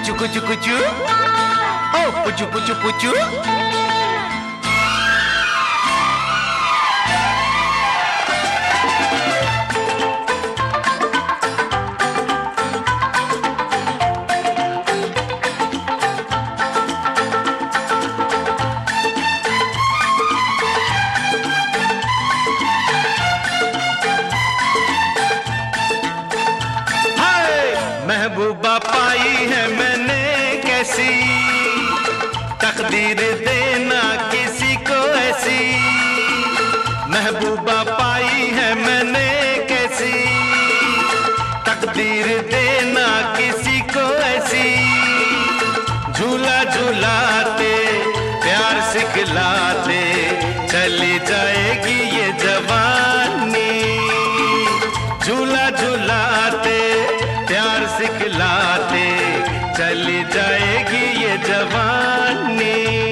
कुचु कुचु कुचु, ओ पुचु पुचु पुचु। महबूबा पाई है मैंने कैसी, तकदीर देना किसी को ऐसी। महबूबा पाई है मैंने कैसी, तकदीर देना किसी को ऐसी। झूला झूलाते प्यार सिखलाते चली जाएगी ये जवानी। झूला झूलाते प्यार सिखलाते चली जाएगी ये जवानी।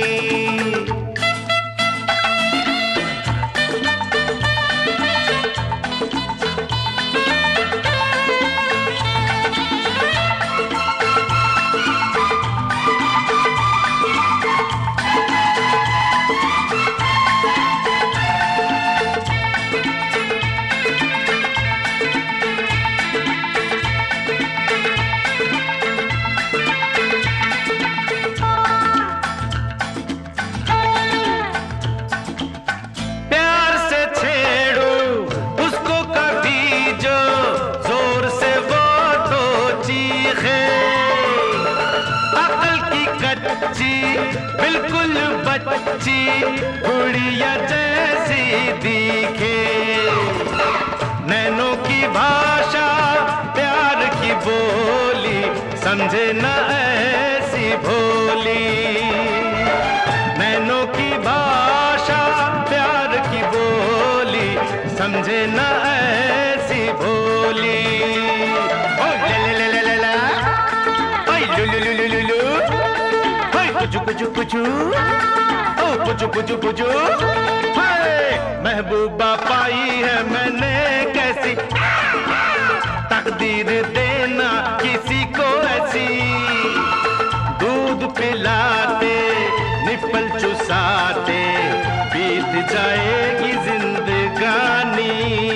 बिल्कुल बच्ची गुड़िया जैसी दिखे, नैनों की भाषा प्यार की बोली समझे न ऐसी भोली। नैनों की भाषा प्यार की बोली समझे न ऐसी भोली। ओ ले ले ले ले ले, ओ लु लु लु लु लु, कुचु कुचु कुचु, ओ कुचु कुचु कुचु। महबूबा पाई है मैंने कैसी, तकदीर देना किसी को ऐसी। दूध पिलाते निप्पल चुसाते बीत जाएगी जिंदगानी।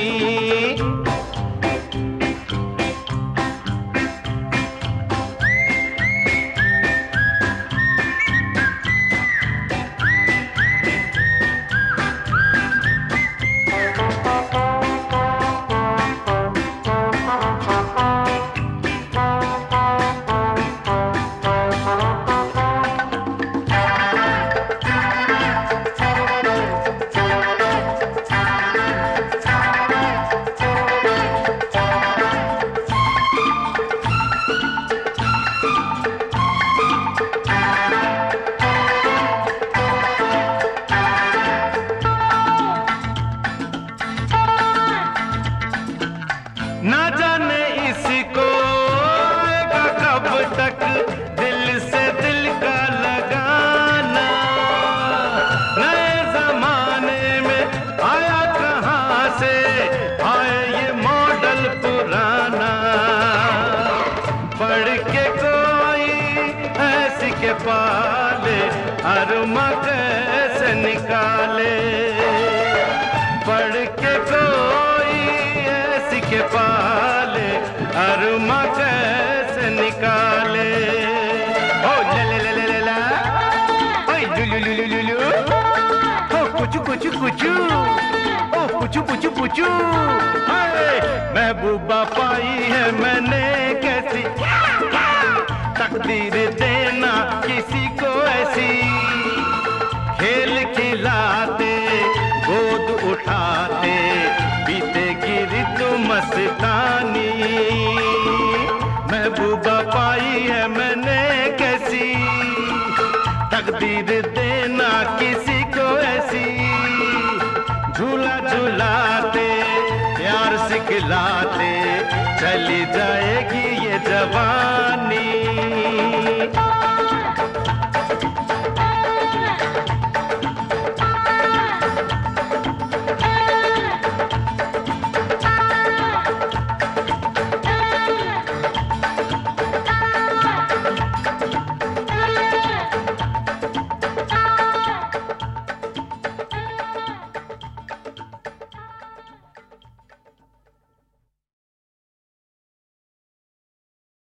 ना जाने इसको आएगा कब तक दिल से दिल का लगाना। नए जमाने में आया कहाँ से आए ये मॉडल पुराना। पढ़ के कोई ऐसी के पाले अरमा कैसे निकाले। पढ़ के कोई ऐसी के पाले अरमा कैसे निकाले। ओ ले ले ले ले ले ला, ओ लु लु लु लु लु, ओ कुचु कुचु कुचु, ओ पुचु पुचु पुचु। महबूबा पाई है मैंने कैसी, तकदीर देना किसी को ऐसी। खेल खिलाते गोद उठाते बीतेगी ऋतु मस्तानी। महबूबा पाई है मैंने कैसी, तकदीर देना किसी को ऐसी। झूला झूलाते प्यार सिखलाते चली जाए